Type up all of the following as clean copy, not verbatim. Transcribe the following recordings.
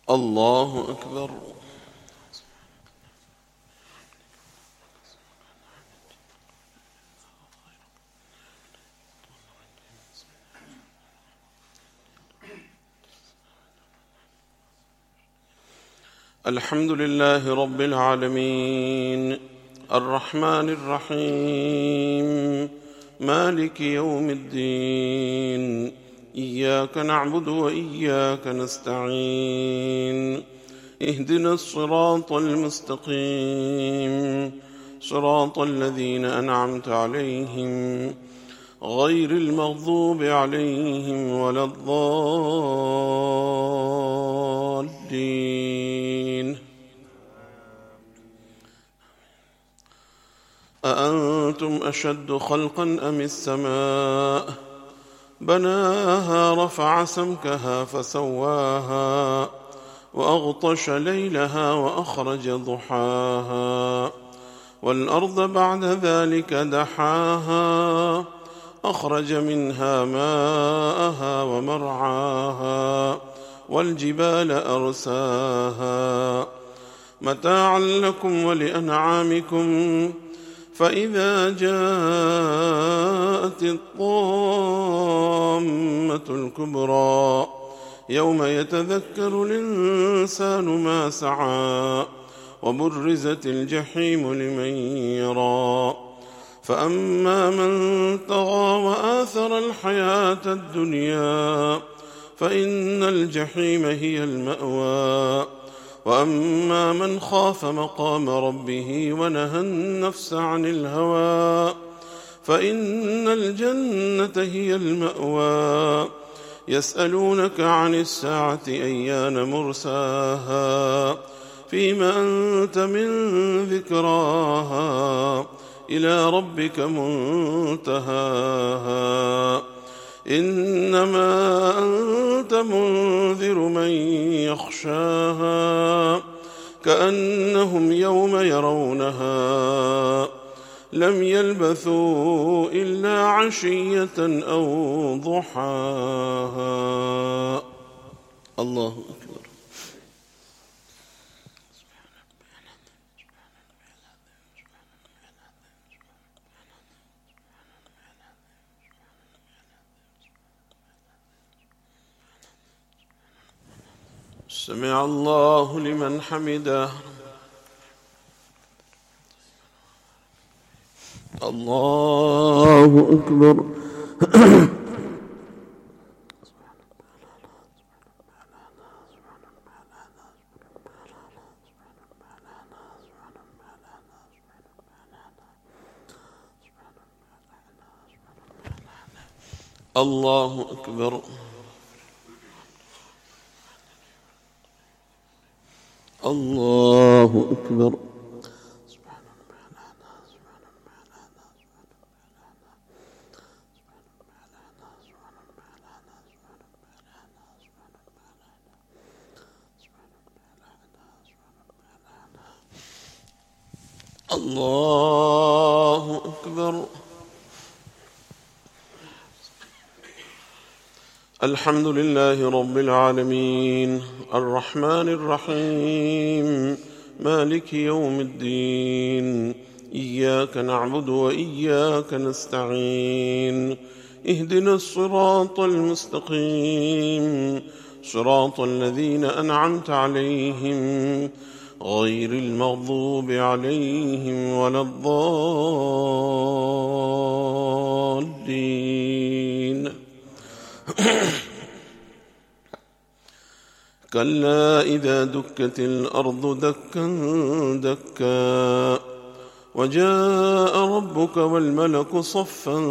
الله أكبر. الحمد لله رب العالمين الرحمن الرحيم مالك يوم الدين إياك نعبد وإياك نستعين اهدنا الصراط المستقيم صراط الذين أنعمت عليهم غير المغضوب عليهم ولا الضالين. أأنتم أشد خلقا أم السماء بناها رفع سمكها فسواها وأغطش ليلها وأخرج ضحاها والأرض بعد ذلك دحاها أخرج منها ماءها ومرعاها والجبال أرساها متاعا لكم ولأنعامكم فإذا جاءت الطامة الكبرى يوم يتذكر الإنسان ما سعى وبرزت الجحيم لمن يرى فأما من طغى وآثر الحياة الدنيا فإن الجحيم هي المأوى وأما من خاف مقام ربه ونهى النفس عن الهوى فإن الجنة هي المأوى يسألونك عن الساعة أيان مرساها فيما أنت من ذكراها إلى ربك منتهاها إنما أنت منذر من يخشاها كأنهم يوم يرونها لم يلبثوا إلا عشية أو ضحاها. الله أكبر. سمع الله لمن حمده. الله أكبر. الله أكبر. الله أكبر. الله أكبر. الحمد لله رب العالمين الرحمن الرحيم مالك يوم الدين إياك نعبد وإياك نستعين اهدنا الصراط المستقيم صراط الذين أنعمت عليهم غير المغضوب عليهم ولا الضالين. كلا إذا دكت الأرض دكا دكا وجاء ربك والملك صفا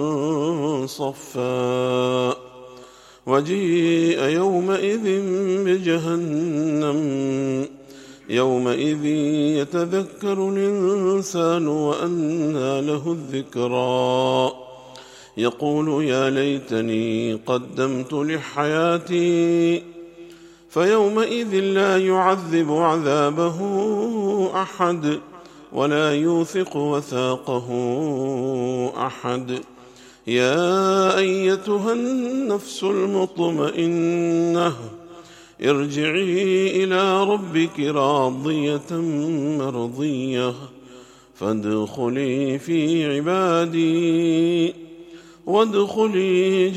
صفا وجيء يومئذ بجهنم يومئذ يتذكر الإنسان وأنى له الذكرى يقول يا ليتني قدمت لحياتي فيومئذ لا يعذب عذابه أحد ولا يوثق وثاقه أحد. يا أيتها النفس المطمئنة ارجعي إلى ربك راضية مرضية فادخلي في عبادي وادخلي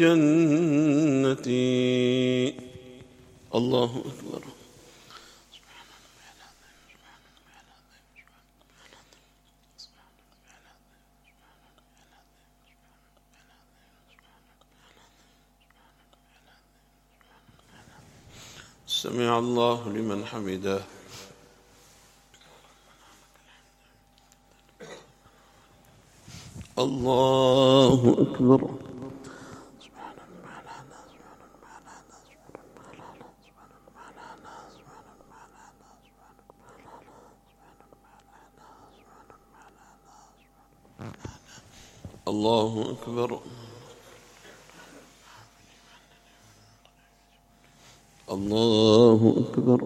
جنتي. الله أكبر. سمع الله لمن حمده. الله أكبر. الله أكبر. الله أكبر.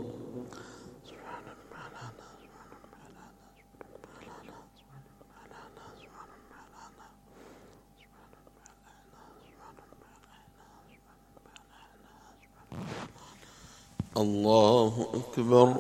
الله أكبر.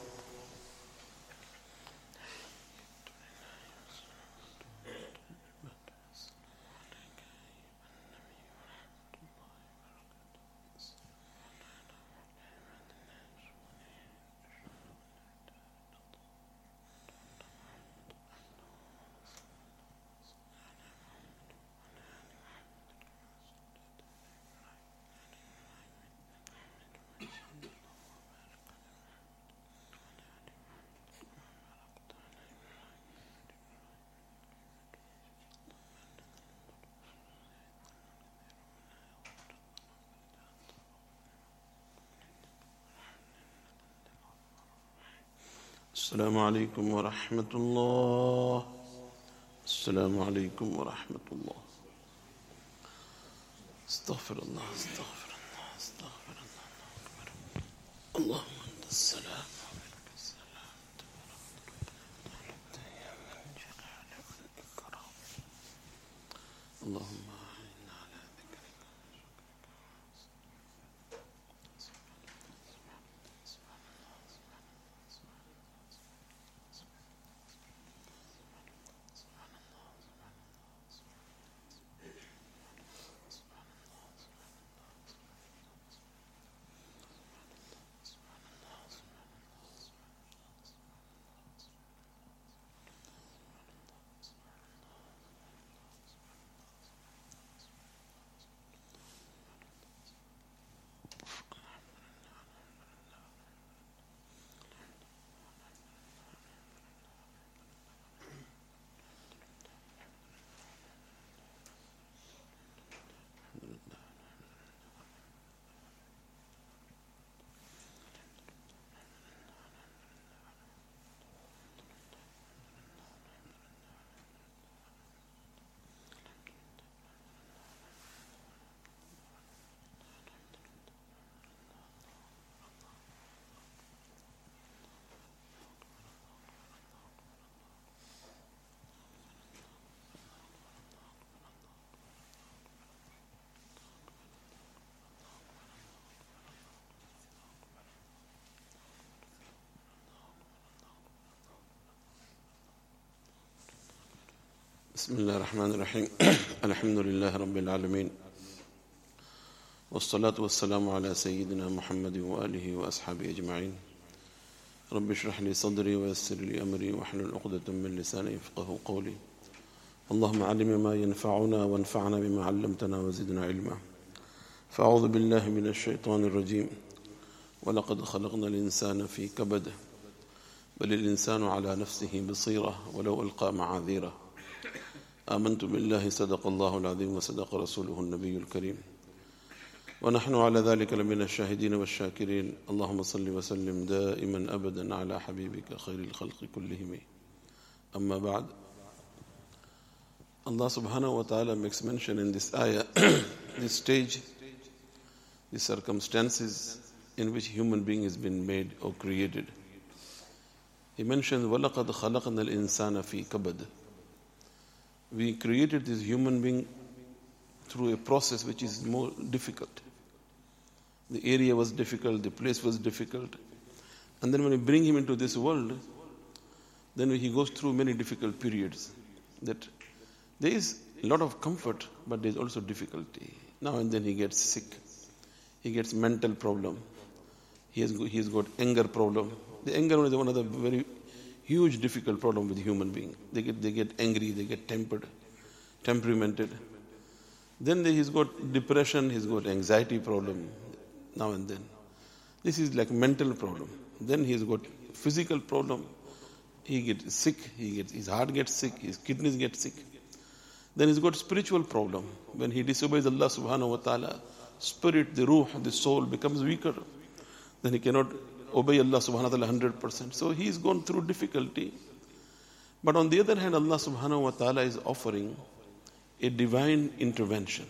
السلام عليكم ورحمة الله. السلام عليكم ورحمة الله. استغفر الله استغفر الله استغفر الله. اللهم أنت السلام ومنك السلام تبارك يا من جلال والإكرام. اللهم أعنا على ذكرك. بسم الله الرحمن الرحيم. الحمد لله رب العالمين، والصلاة والسلام على سيدنا محمد وآله وأصحابه أجمعين. رب اشرح لي صدري ويسر لي أمري واحلل عقدة من لساني يفقهوا قولي. اللهم علمنا ما ينفعنا وانفعنا بما علمتنا وزدنا علما. فأعوذ بالله من الشيطان الرجيم. ولقد خلقنا الإنسان في كبد بل الإنسان على نفسه بصيرة ولو ألقى معاذيره. آمنت بالله صدق الله العظيم وصدق رسوله النبي الكريم، ونحن على ذلك لمن الشاهدين والشاكرين. اللهم صل وسلم دائما أبدا على حبيبك خير الخلق كلهم. أما بعد. Allah subhanahu wa ta'ala makes mention in this ayah this stage, the circumstances in which human being has been made or created. He mentioned وَلَقَدْ خَلَقْنَا الْإِنسَانَ فِي كَبَدٍ. We created this human being through a process which is more difficult. The area was difficult, the place was difficult. And then when you bring him into this world, then he goes through many difficult periods. That there is a lot of comfort, but there is also difficulty. Now and then he gets sick. He gets mental problem. He has got anger problem. The anger is one of the very huge difficult problem with human being. They get angry, they get temperamented. Then he's got depression, he's got anxiety problem now and then. This is like mental problem. Then he's got physical problem. He gets sick, his heart gets sick, his kidneys get sick. Then he's got spiritual problem. When he disobeys Allah subhanahu wa ta'ala, spirit, the ruh, the soul becomes weaker. Then he cannot obey Allah subhanahu wa ta'ala 100%. So he's gone through difficulty. But on the other hand, Allah subhanahu wa ta'ala is offering a divine intervention.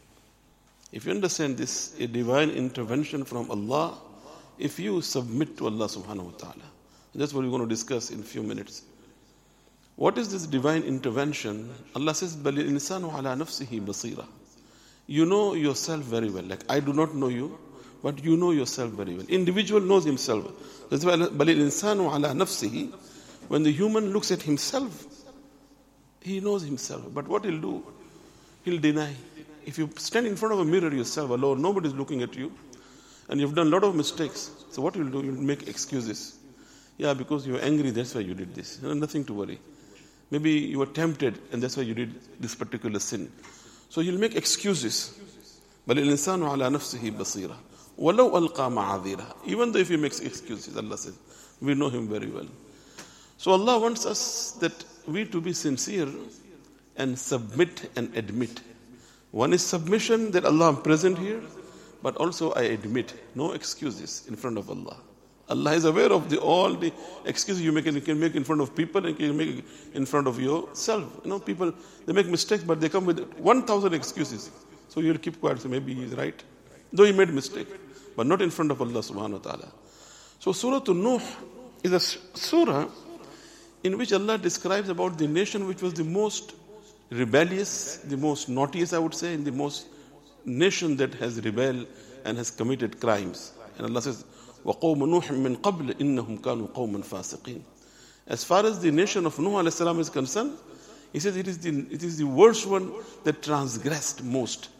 If you understand this, a divine intervention from Allah, if you submit to Allah subhanahu wa ta'ala. That's what we're going to discuss in a few minutes. What is this divine intervention? Allah says, بَلِ الْإِنسَانُ عَلَى نَفْسِهِ بَصِيرًا. You know yourself very well. Like I do not know you, but you know yourself very well. Individual knows himself. That's why بَلِ الْإِنسَانُ عَلَى نَفْسِهِ. When the human looks at himself, he knows himself. But what he'll do? He'll deny. If you stand in front of a mirror yourself alone, nobody's looking at you, and you've done a lot of mistakes. So what you'll do? You'll make excuses. Yeah, because you were angry, that's why you did this. Nothing to worry. Maybe you were tempted, and that's why you did this particular sin. So you'll make excuses. بَلِ الْإِنسَانُ عَلَى نَفْسِهِ بَصِيرًا وَلَوْ أَلْقَى مَعَاذِيرًا. Even though if he makes excuses, Allah says, we know him very well. So Allah wants us that we to be sincere and submit and admit. One is submission, that Allah, I'm present here, but also I admit, no excuses in front of Allah. Allah is aware of all the excuses you can make in front of people and you can make in front of yourself. People, they make mistakes, but they come with 1,000 excuses. So you'll keep quiet, so maybe he's right. Though he made mistake, but not in front of Allah subhanahu wa ta'ala. So Surah An-Nuh is a surah in which Allah describes about the nation which was the most rebellious, the most naughtiest, I would say, and the most nation that has rebelled and has committed crimes. And Allah says, وَقَوْمَ نُوحٍ مِّن قَبْلِ إِنَّهُمْ كَانُوا قَوْمًا فَاسِقِينَ. As far as the nation of Nuh alayhi salam is concerned, he says it is the worst one that transgressed most.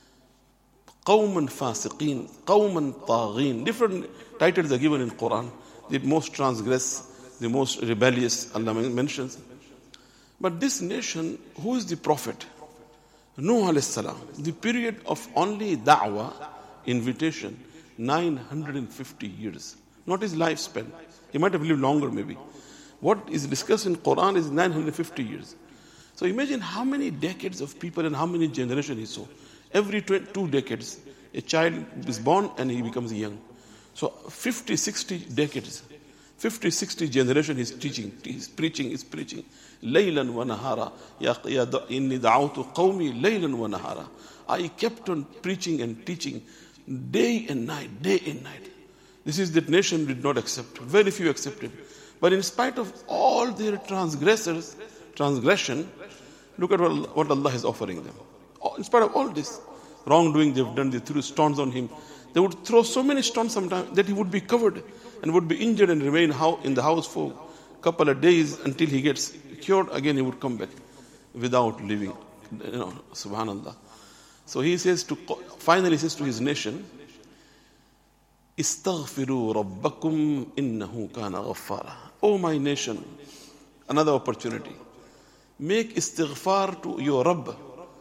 قَوْمًا فَاسِقِينَ قَوْمًا طَاغِينَ. Different titles are given in Quran. The most transgress, the most rebellious, Allah mentions. But this nation, who is the prophet? Nuh alayhi salam. The period of only da'wah, invitation, 950 years. Not his lifespan. He might have lived longer maybe. What is discussed in Quran is 950 years. So imagine how many decades of people and how many generations he saw. Every 2 decades, a child is born and he becomes young. So 50, 60 decades. 50, 60 generations he's teaching, he's preaching. Laylan wa nahara. Ya inni da'awtu qawmi laylan wa nahara. I kept on preaching and teaching day and night. This is that nation did not accept. Very few accepted. But in spite of all their transgression, look at what Allah is offering them. In spite of all this wrongdoing they've done, they threw stones on him. They would throw so many stones sometimes that he would be covered and would be injured and remain in the house for a couple of days until he gets cured. Again he would come back without leaving. Subhanallah. So finally he says to his nation, Istaghfiru rabbakum innahu kana ghaffara. Oh my nation, another opportunity. Make istighfar to your Rabb.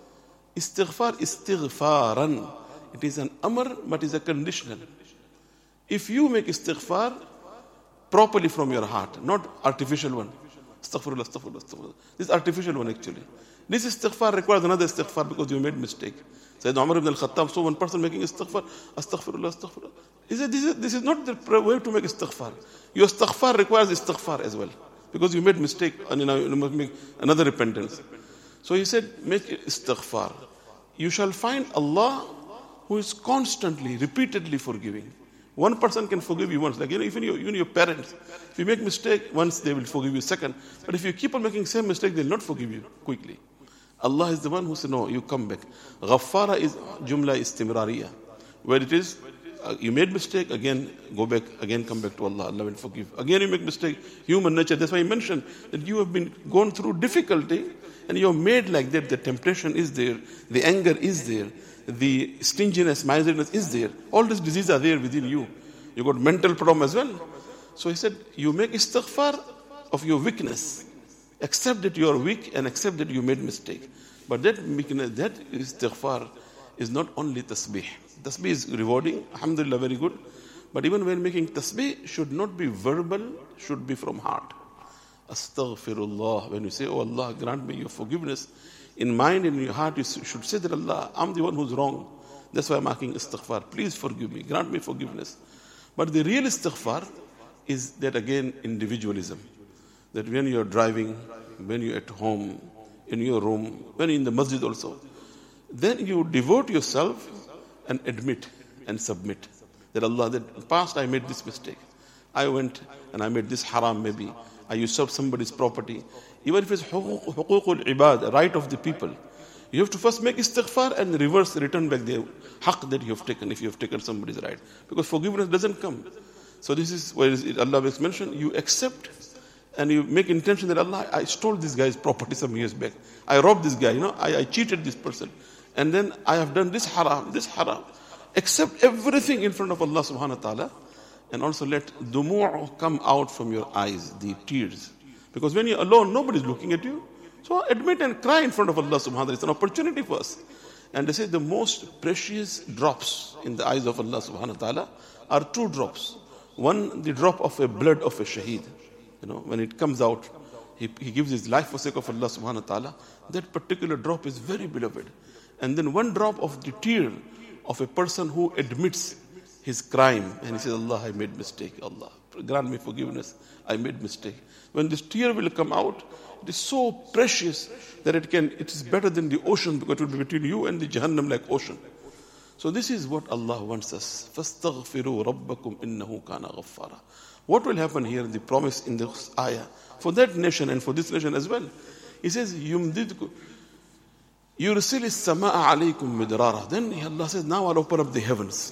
Istighfaran. It is an amr, but it is a conditional. If you make istighfar properly from your heart, not artificial one. Astaghfirullah. This artificial one actually. This istighfar requires another istighfar because you made mistake. Sayyidina Umar ibn al-Khattab saw one person making istighfar. Astaghfirullah. He said, this is not the way to make istighfar. Your istighfar requires istighfar as well. Because you made mistake and you must make another repentance. So he said, make istighfar. You shall find Allah who is constantly, repeatedly forgiving. One person can forgive you once. Like even your parents. If you make mistake once, they will forgive you second. But if you keep on making same mistake, they will not forgive you quickly. Allah is the one who said, no, you come back. Ghaffara is jumla istimrariya. Where it is you made mistake, again go back, again come back to Allah. Allah will forgive. Again you make mistake, human nature. That's why he mentioned that you have been gone through difficulty and you are made like that. The temptation is there, the anger is there, the stinginess, miserliness is there. All these diseases are there within you. You got mental problem as well. So he said, you make istighfar of your weakness. Accept that you are weak and accept that you made mistake. But that weakness, that istighfar is not only tasbih. Tasbih is rewarding, alhamdulillah, very good. But even when making tasbih, should not be verbal, should be from heart. Astaghfirullah. When you say, oh Allah, grant me your forgiveness, in mind and in your heart, you should say that Allah, I'm the one who's wrong. That's why I'm asking istighfar. Please forgive me, grant me forgiveness. But the real istighfar is that again, individualism. That when you're driving, when you're at home, in your room, when you're in the masjid also, then you devote yourself and admit and submit that Allah, that in the past I made this mistake. I went and I made this haram maybe. I usurped somebody's property. Even if it's huququl ibad, right of the people, you have to first make istighfar and return back the haqq that you have taken, if you have taken somebody's right. Because forgiveness doesn't come. So this is where Allah has mentioned, you accept and you make intention that Allah, I stole this guy's property some years back. I robbed this guy, I cheated this person. And then I have done this haram. Accept everything in front of Allah subhanahu wa ta'ala. And also let dumu' come out from your eyes, the tears. Because when you're alone, nobody's looking at you. So admit and cry in front of Allah subhanahu wa ta'ala. It's an opportunity for us. And they say the most precious drops in the eyes of Allah subhanahu wa ta'ala are two drops. One, the drop of a blood of a shaheed. When it comes out, he gives his life for sake of Allah subhanahu wa ta'ala. That particular drop is very beloved. And then one drop of the tear of a person who admits his crime and he says, Allah, I made mistake. Allah, grant me forgiveness. I made mistake. When this tear will come out, it is so precious that it is better than the ocean, because it will be between you and the Jahannam like ocean. So this is what Allah wants us. فَاسْتَغْفِرُوا رَبَّكُمْ إِنَّهُ كَانَ غَفَّارًا. What will happen here, the promise in this ayah, for that nation and for this nation as well? He says, يُمْدِدْكُمْ يُرْسِلِ السَّمَاءَ عَلَيْكُمْ مِدْرَارًا. Then Allah says, now I'll open up the heavens.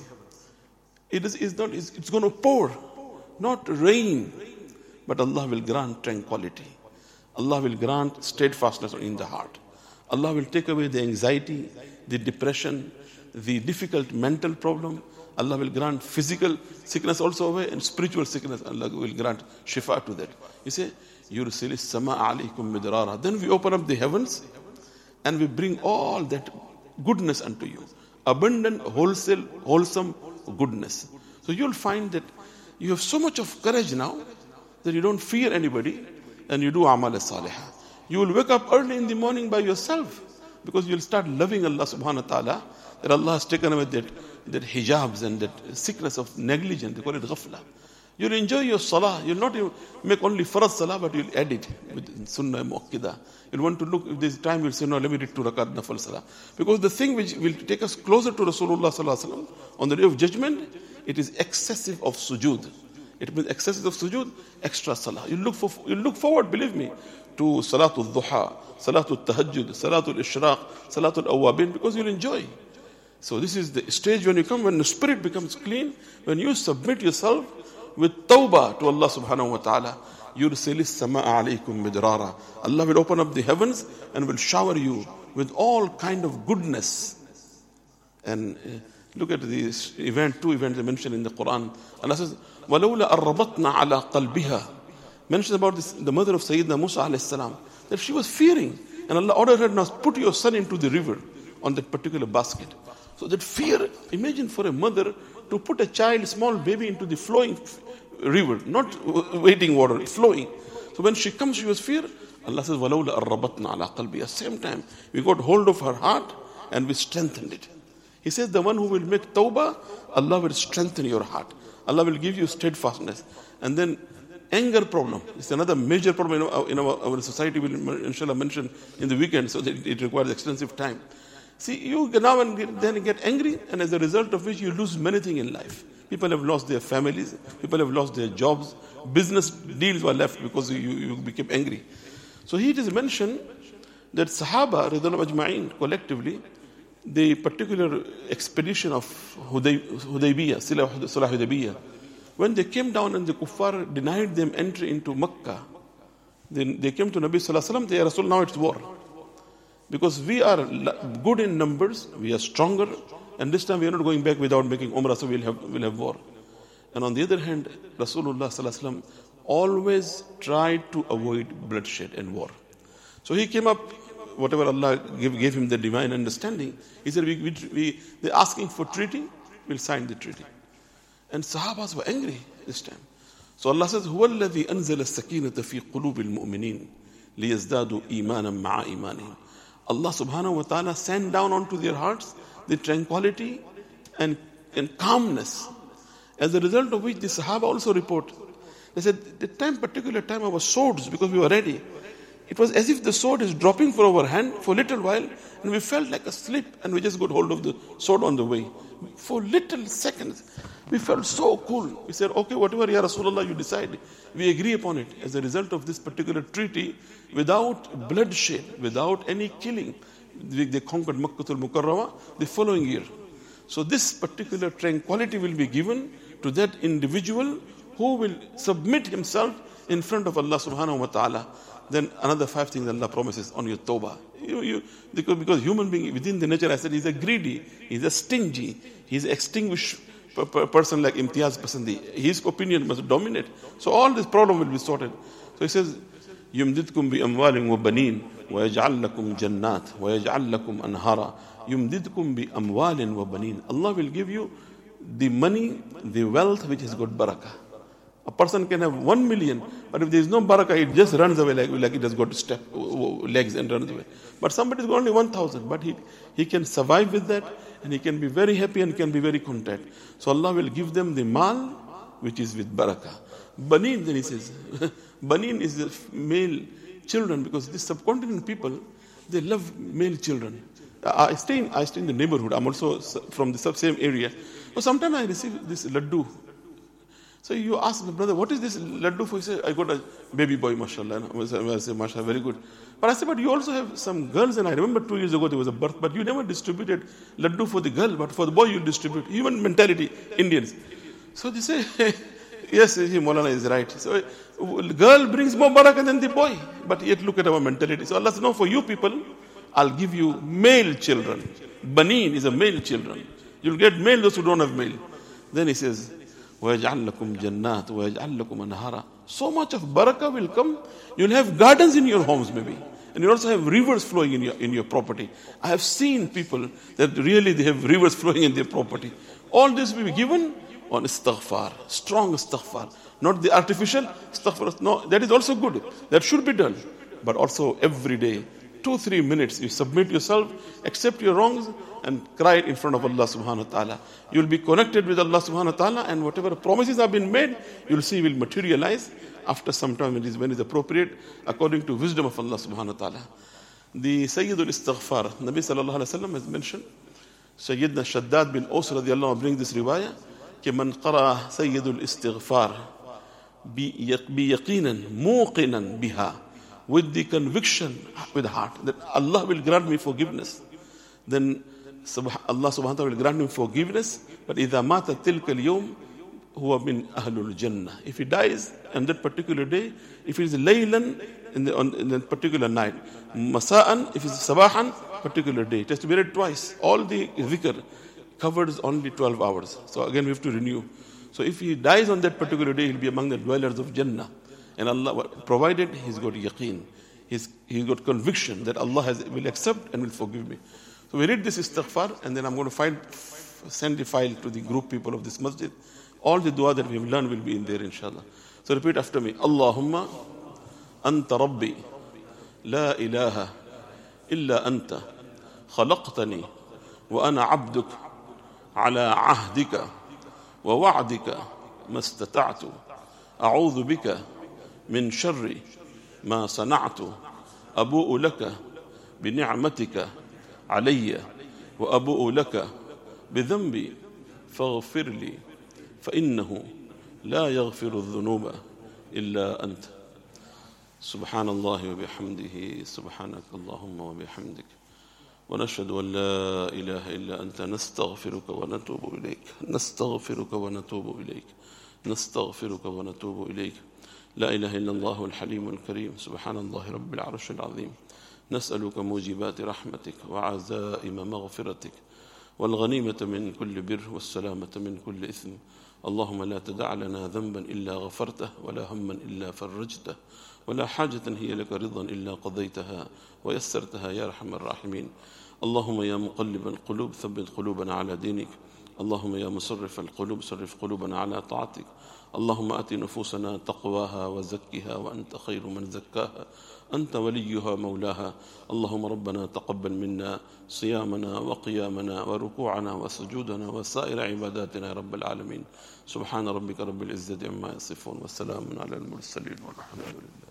It's going to pour, not rain, but Allah will grant tranquility. Allah will grant steadfastness in the heart. Allah will take away the anxiety, the depression, the difficult mental problem. Allah will grant physical sickness also away, and spiritual sickness. Allah will grant shifa to that. He says, يُرْسِلِ السَّمَاءَ عَلَيْكُمْ مِدْرَارًا. Then we open up the heavens and we bring all that goodness unto you. Abundant, wholesome goodness. So you'll find that you have so much of courage now that you don't fear anybody and you do amal salihah. You will wake up early in the morning by yourself because you'll start loving Allah subhanahu wa ta'ala, that Allah has taken away that hijabs and that sickness of negligence. They call it ghafla. You'll enjoy your salah. You'll not make only farad salah, but you'll add it with sunnah muakkida. You'll want to look, if there's time, you'll say, no, let me read 2 rakat nafal salah. Because the thing which will take us closer to Rasulullah sallallahu alaihi wasallam on the day of judgment, it is excessive of sujood. It means excessive of sujood, extra salah. You look forward, believe me, to salatul duha, salatul tahajjud, salatul ishraq, salatul awwabin, because you'll enjoy. So this is the stage when the spirit becomes clean, when you submit yourself with tawbah to Allah subhanahu wa ta'ala. يُرْسِلِ السَّمَاءَ عَلَيْكُمْ مِدْرَارًا. Allah will open up the heavens and will shower you with all kind of goodness. And look at these two events mentioned in the Quran. Allah says, وَلَوْلَا أَرَّبَطْنَا عَلَىٰ قَلْبِهَا. Mentions about the mother of Sayyidina Musa alayhi salam, that she was fearing. And Allah ordered her, now put your son into the river on that particular basket. So that fear, imagine for a mother to put a child, small baby, into the flowing river, not waiting water, flowing. So when she comes, she was fear. Allah says, وَلَوْلَا أَرَّبَطْنَا عَلَىٰ قَلْبِهَا. At the same time, we got hold of her heart and we strengthened it. He says, the one who will make tawbah, Allah will strengthen your heart. Allah will give you steadfastness. And then anger problem. It's another major problem in our society. We'll inshallah mention in the weekend, so that it requires extensive time. See, you now and then get angry, and as a result of which you lose many things in life. People have lost their families, people have lost their jobs, business deals were left because you became angry. So here it is mentioned that Sahaba, radhiyallahu ajma'in, collectively, the particular expedition of Hudaybiyah, Sulh Hudaybiyah, when they came down and the kuffar denied them entry into Makkah, then they came to Nabi Sallallahu Alaihi Wasallam, they Rasul, now it's war. Because we are good in numbers, we are stronger, and this time we are not going back without making Umrah, so we'll have war. And on the other hand, Rasulullah Sallallahu Alaihi Wasallam always tried to avoid bloodshed and war. So he came up, whatever Allah gave him the divine understanding, he said, they're asking for treaty, we'll sign the treaty. And Sahabas were angry this time. So Allah says, هُوَ الَّذِي أَنزَلَ السَّكِينَةَ فِي قُلُوبِ الْمُؤْمِنِينَ لِيَزْدَادُوا إِيمَانًا مَعَ إِيمَانِهِمْ. Allah subhanahu wa ta'ala sent down onto their hearts the tranquility and calmness, as a result of which the Sahaba also report. They said, the particular time our swords, because we were ready, it was as if the sword is dropping from our hand for a little while, and we felt like a slip, and we just got hold of the sword on the way. For little seconds, we felt so cool. We said, okay, whatever Ya Rasulullah you decide, we agree upon it. As a result of this particular treaty, without bloodshed, without any killing, they conquered Makkatul Mukarramah the following year. So this particular tranquility will be given to that individual who will submit himself in front of Allah subhanahu wa ta'ala. Then another 5 things Allah promises on your tawbah. Because human being within the nature, I said, he's a greedy, he's a stingy, he's an extinguished person like Imtiaz Pasandi. His opinion must dominate. So all this problem will be sorted. So he says, يُمْدِدْكُمْ بِأَمْوَالٍ وَبَنِينَ وَيَجْعَلْ لَكُمْ جَنَّاتٍ وَيَجْعَلْ لَكُمْ أَنْهَارًا يُمْدِدْكُمْ بِأَمْوَالٍ وَبَنِينَ. Allah will give you the money, the wealth which has got barakah. A person can have 1 million, but if there is no barakah, it just runs away like it has got legs and runs away. But somebody's got only 1,000, but he can survive with that, and he can be very happy and can be very content. So Allah will give them the mal, which is with barakah. Banin, then he says, Banin is the male children, because these subcontinent people, they love male children. I stay in the neighborhood. I'm also from the same area. So sometimes I receive this laddu. So you ask the brother, what is this laddu for? He said, I got a baby boy, mashallah. I say, mashallah, very good. But I said, but you also have some girls, and I remember 2 years ago there was a birth, but you never distributed laddu for the girl, but for the boy you distribute. Human mentality, Indians. So they say, yes, Maulana is right. So girl brings more barakah than the boy. But yet look at our mentality. So Allah says, no, for you people, I'll give you male children. Banin is a male children. You'll get male, those who don't have male. Then he says, وَيَجْعَلْ لَكُمْ جَنَّاتٍ وَيَجْعَلْ لَكُمْ أَنْهَارًا. So much of barakah will come. You'll have gardens in your homes maybe. And you'll also have rivers flowing in your property. I have seen people that really they have rivers flowing in their property. All this will be given on istighfar, strong istighfar. Not the artificial istighfar. No, that is also good. That should be done. But also every day, 2-3 minutes, you submit yourself, accept your wrongs, and cry in front of Allah subhanahu wa ta'ala. You will be connected with Allah subhanahu wa ta'ala, and whatever promises have been made, you will see will materialize after some time when it is appropriate, according to wisdom of Allah subhanahu wa ta'ala. The Sayyidul Istighfar, Nabi sallallahu alayhi wa sallam has mentioned, Sayyidina Shaddad bin Aus radiallahu anhu brings this riwayah, कि من قرأ سيد الاستغفار بيقينا موقنا بها, with the conviction with the heart that Allah will grant me forgiveness, then Allah subhanahu wa ta'ala will grant him forgiveness. But إذا مات تلك اليوم هو من أهل الجنة. If he dies on that particular day, if it is laylan in that particular night, masa'an if it is sabahan, particular day, it has to be read twice. All the dhikr covers only 12 hours. So again we have to renew. So if he dies on that particular day, he'll be among the dwellers of Jannah. And Allah, provided he's got yaqeen, he's got conviction that Allah will accept and will forgive me. So we read this istighfar, and then I'm going to send the file to the group people of this masjid. All the dua that we have learned will be in there, inshallah. So repeat after me. Allahumma anta rabbi la ilaha illa anta khalaqtani wa ana abduk ala ahdika wa wa'dika mastata'tu a'udhu bika min sharri ma sana'tu abu'u laka bi ni'matika علي وأبوء لك بذنبي فاغفر لي فإنه لا يغفر الذنوب إلا أنت سبحان الله وبحمده سبحانك اللهم وبحمدك ونشهد أن لا إله إلا أنت نستغفرك ونتوب إليك نستغفرك ونتوب إليك نستغفرك ونتوب إليك. لا إله إلا الله الحليم الكريم سبحان الله رب العرش العظيم. نسألك موجبات رحمتك وعزائم مغفرتك والغنيمة من كل بر والسلامة من كل إثم. اللهم لا تدع لنا ذنبا إلا غفرته ولا هما إلا فرجته ولا حاجة هي لك رضا إلا قضيتها ويسرتها يا أرحم الراحمين. اللهم يا مقلب القلوب ثبت قلوبنا على دينك. اللهم يا مصرف القلوب صرف قلوبنا على طاعتك. اللهم آت نفوسنا تقواها وزكها وأنت خير من زكاها أنت وليها مولاها. اللهم ربنا تقبل منا صيامنا وقيامنا وركوعنا وسجودنا وسائر عباداتنا يا رب العالمين. سبحان ربك رب العزة عما يصفون والسلام على المرسلين والحمد لله.